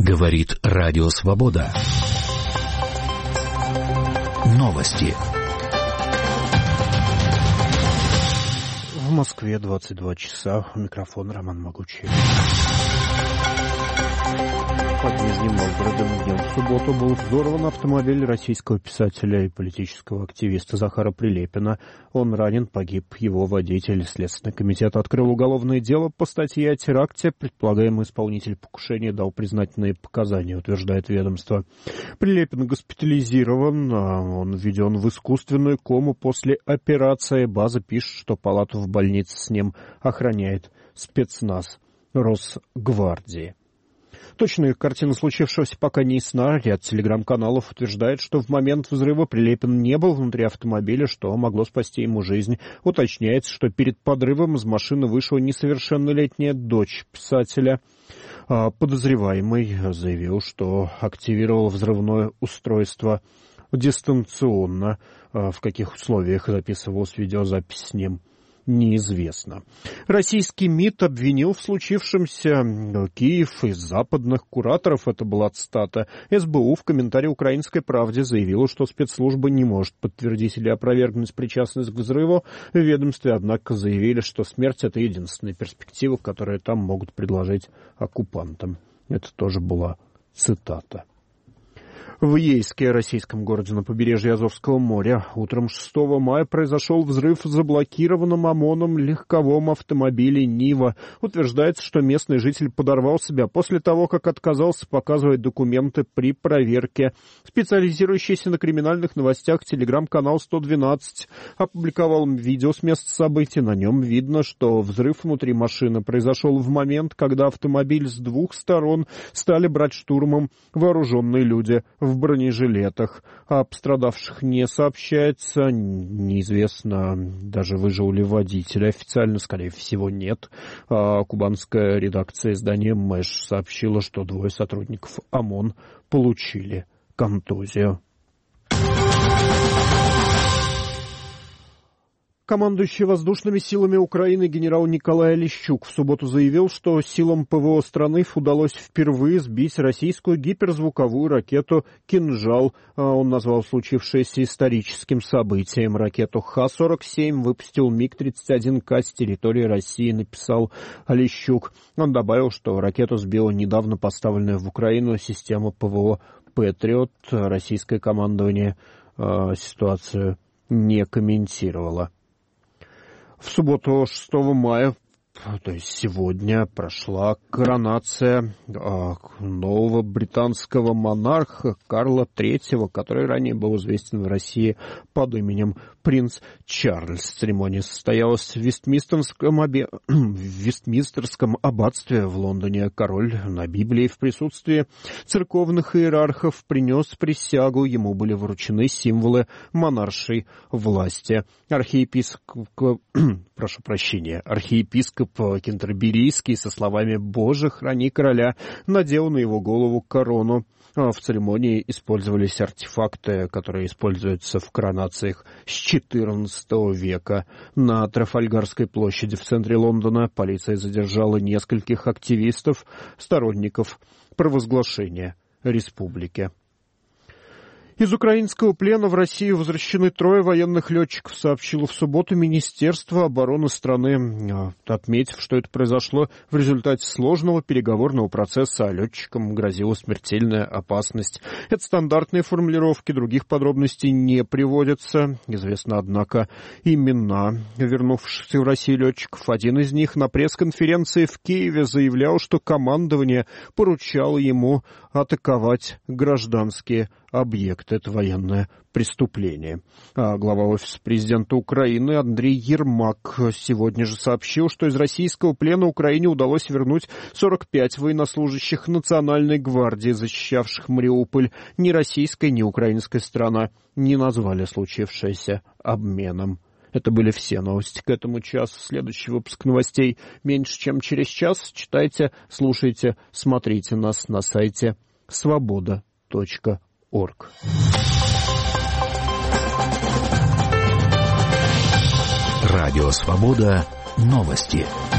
Говорит Радио Свобода. Новости. В Москве 22 часа. У микрофона Роман Могучий. Под Нижним Новгородом днем в субботу был взорван автомобиль российского писателя и политического активиста Захара Прилепина. Он ранен, погиб его водитель. Следственный комитет открыл уголовное дело по статье о теракте. Предполагаемый исполнитель покушения дал признательные показания, утверждает ведомство. Прилепин госпитализирован, он введен в искусственную кому после операции. База пишет, что палату в больнице с ним охраняет спецназ Росгвардии. Точная картина случившегося пока не ясна. Ряд телеграм-каналов утверждает, что в момент взрыва Прилепин не был внутри автомобиля, что могло спасти ему жизнь. Уточняется, что перед подрывом из машины вышла несовершеннолетняя дочь писателя. Подозреваемый заявил, что активировал взрывное устройство дистанционно. В каких условиях записывалась видеозапись с ним, неизвестно. Российский МИД обвинил в случившемся Киев из западных кураторов. Это была цитата. СБУ в комментарии «Украинской правде» заявила, что спецслужба не может подтвердить или опровергнуть причастность к взрыву. В ведомстве, однако, заявили, что смерть — это единственная перспектива, которую там могут предложить оккупантам. Это тоже была цитата. В Ейске, российском городе на побережье Азовского моря, утром 6 мая произошел взрыв в заблокированном ОМОНом легковом автомобиле «Нива». Утверждается, что местный житель подорвал себя после того, как отказался показывать документы при проверке. Специализирующийся на криминальных новостях телеграм-канал 112 опубликовал видео с места событий. На нем видно, что взрыв внутри машины произошел в момент, когда автомобиль с двух сторон стали брать штурмом вооруженные люди в бронежилетах. О пострадавших не сообщается. Неизвестно, даже выжил ли водитель. Официально, скорее всего, нет. Кубанская редакция издания «Мэш» сообщила, что 2 сотрудников ОМОН получили контузию. Командующий воздушными силами Украины генерал Николай Олещук в субботу заявил, что силам ПВО страны удалось впервые сбить российскую гиперзвуковую ракету «Кинжал». Он назвал случившееся историческим событием. Ракету Х-47 выпустил МиГ-31К с территории России, написал Олещук. Он добавил, что ракету сбила недавно поставленная в Украину система ПВО «Патриот». Российское командование ситуацию не комментировало. В субботу 6 мая, то есть сегодня, прошла коронация нового британского монарха Карла III, который ранее был известен в России под именем принц Чарльз. Церемония состоялась в Вестминстерском аббатстве в Лондоне. Король на Библии в присутствии церковных иерархов принес присягу. Ему были вручены символы монаршей власти. Архиепископ Кентерберийский со словами «Боже, храни короля» надел на его голову корону. В церемонии использовались артефакты, которые используются в коронациях с XIV века. На Трафальгарской площади в центре Лондона полиция задержала нескольких активистов, сторонников провозглашения республики. Из украинского плена в Россию возвращены 3 военных летчиков, сообщило в субботу Министерство обороны страны, отметив, что это произошло в результате сложного переговорного процесса, а летчикам грозила смертельная опасность. Это стандартные формулировки, других подробностей не приводятся. Известно, однако, имена вернувшихся в Россию летчиков. Один из них на пресс-конференции в Киеве заявлял, что командование поручало ему атаковать гражданские объекты. Это военное преступление. Глава Офиса президента Украины Андрей Ермак сегодня же сообщил, что из российского плена Украине удалось вернуть 45 военнослужащих Национальной гвардии, защищавших Мариуполь. Ни российская, ни украинская сторона не назвали случившееся обменом. Это были все новости к этому часу. Следующий выпуск новостей меньше, чем через час. Читайте, слушайте, смотрите нас на сайте svoboda.org. Радио «Свобода». Новости.